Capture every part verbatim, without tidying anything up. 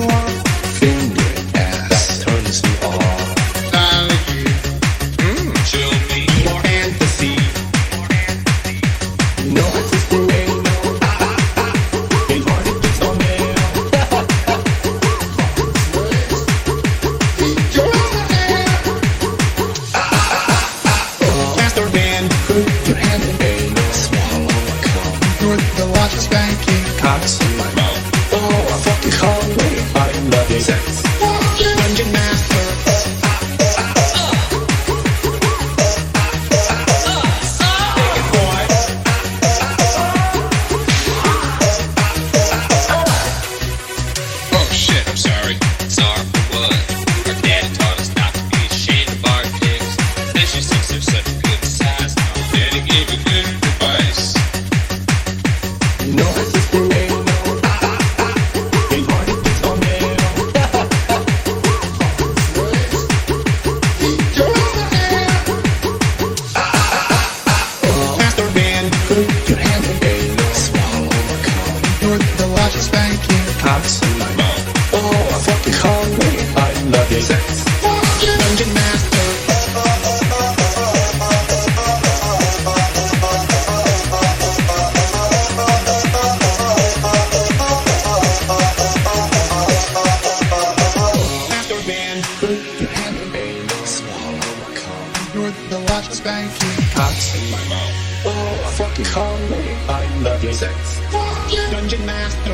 Finger ass turns me on. Mm, chill me more fantasy. No existing ain't no ain't hard to fix on me. Master man, put your hand in me. Swallow a cum. You're the largest spanking cocks in my mouth. Oh, I fucking call me. I love you. Sex. Dungeon master. Oh shit, I'm sorry. Sorry for what? Our dad taught us not to be ashamed of our dicks. Then she thinks they're such a good size. Daddy gave me good advice. No existing ain't no ain't hard to fix on me. Master man, put your hand in me. Swallow a cum. You're the largest spanking cocks in my mouth. Oh, I fucking call me. I love you. Sex. Dungeon master. Master man, put your hand in me. Swallow a cum. You're the largest spanking cocks in my mouth. Oh, I fucking call me. I love you. Sex. Dungeon master.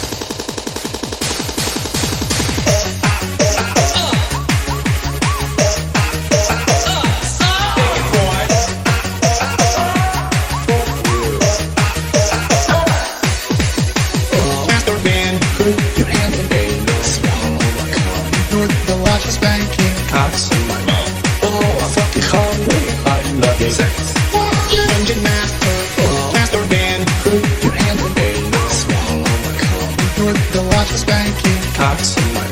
Master man, put your hand in me. Swallow a cum. You're the largest spanking cocks in my mouth. Oh, I fucking call me. I love you. Sex. Dungeon master. Master man, put your hand in me. Swallow a cum. You're the largest spanking cocks in my